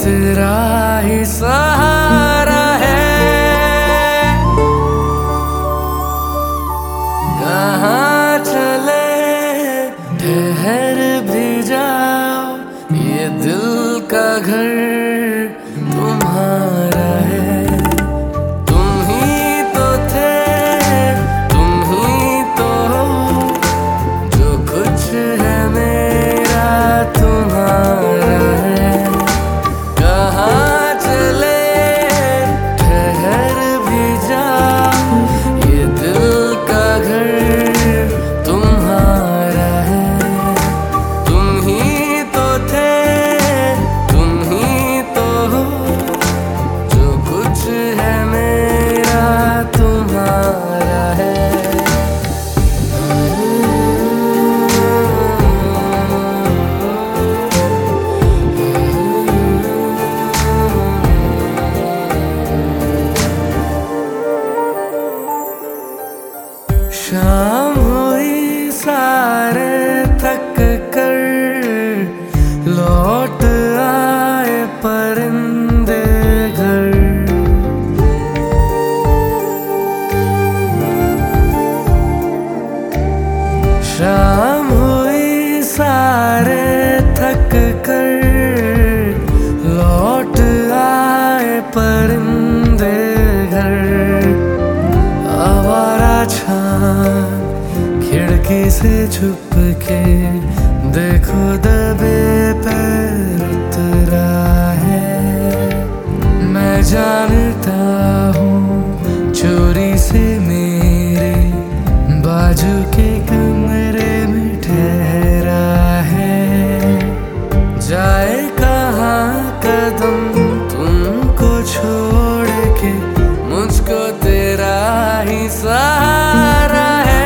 तेरा ही सहारा है। कहाँ चले ठहर भी जाओ, ये दिल का घर तुम्हारा है। तुम ही तो थे, तुम ही तो हो, जो कुछ है मेरा तुम्हारा है। कहाँ चले ठहर भी जाओ, ये दिल का घर तुम्हारा है। तुम ही तो थे, तुम ही तो हो, जो कुछ है मेरा तुम्हारा है। शाम हुई सारे थक कर, लौट आए परिंदे घर। शाम हुई सारे थक कर, लौट आए परिंदे घर। आवारा छान खिड़की से छुप के देखो, दबे पैर उतरा है। मैं जानता हूँ चोरी से मेरे बाजू के कमरे में ठहरा है। जाए कहाँ कदम तुमको छोड़ के, मुझको तेरा ही सहारा है।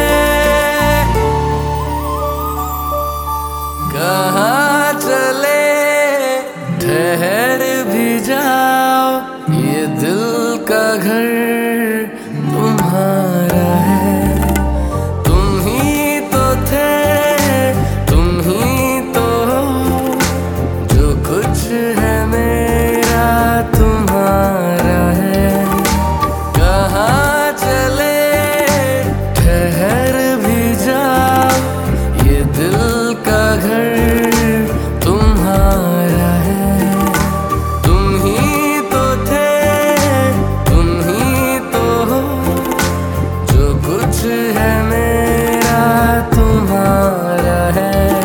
कहाँ चले ठहर भी जाओ, ये दिल का घर तुम्हारा है। तुम ही तो थे, तुम ही तो हो, जो कुछ है मेरा तुम्हारा है। कहाँ चले ठहर भी जाओ, ये दिल का घर तुम्हारा है। तुम ही तो थे, तुम ही तो हो, जो कुछ है मेरा तुम्हारा है।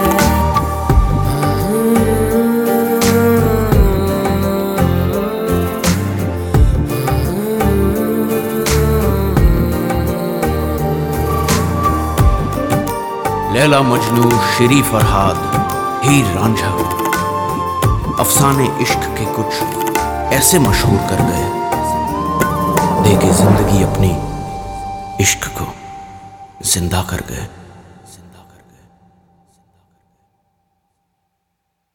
लैला मजनू, शेरी फरहाद, हीर रांझा, अफसाने इश्क के कुछ ऐसे मशहूर कर गए, दे के जिंदगी अपनी इश्क को जिंदा कर गए।